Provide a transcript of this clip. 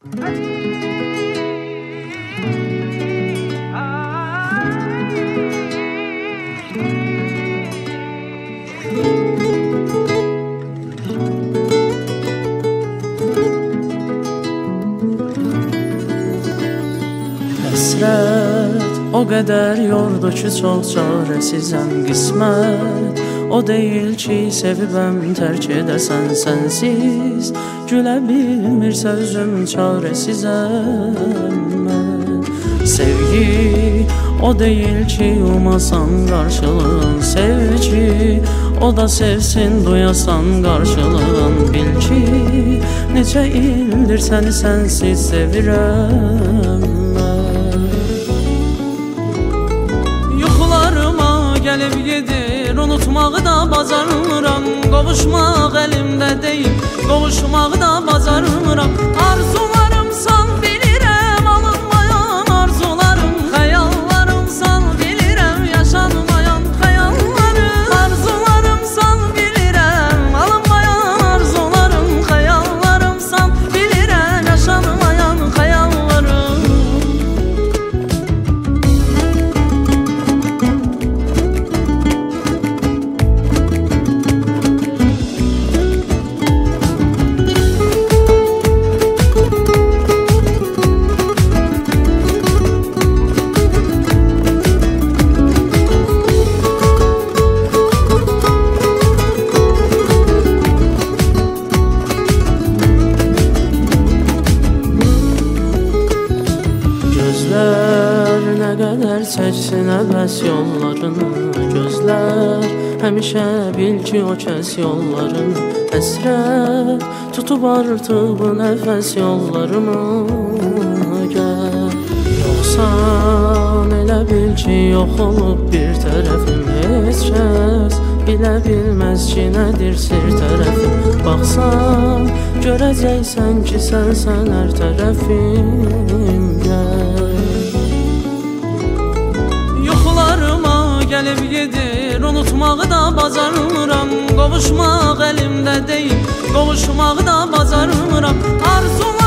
Həsrət o qədər yordu ki, çox çarəsizəm qismət. O deyil ki, sevibəm tərk edəsən sənsiz. Gülə bilmirsə üzüm çarəsizəm mən. Sevgi o deyil ki, umasan qarşılığın. Sev ki, o da sevsin, duyasan qarşılığın. Bil ki, neçə ildir səni sənsiz sevirəm. Gəlib gedir, unutmağı da bacarmıram. Qovuşmaq əlimdə deyil, qovuşmağı da bacarmıram. Arzularım san bilirəm, alınmayan arzularım. Xəyallarım san bilirəm, yaşanmayan xəyallarım. Arzularım san bilirəm, alınmayan arzularım. Xəyallarım san bilirəm, yaşanmayan xəyallarım. Gözlər nə qədər çəksin əbəs yollarını. Gözlər həmişə bil ki, o kəs yollarını. Həsrət tutub artıq bu nəfəs yollarımı. Gəl yoxsan elə bil ki, yox olub bir tərəfim. Heç kəs bilə bilməz ki, nədir sir tərəfim. Baxsan görəcəksən ki, sənsən hər tərəfim. Yuxularıma gəlib gedir, unutmağı da bacarmıram. Qovuşmaq əlimdə deyil, qovuşmağı da bacarmıram. Arzular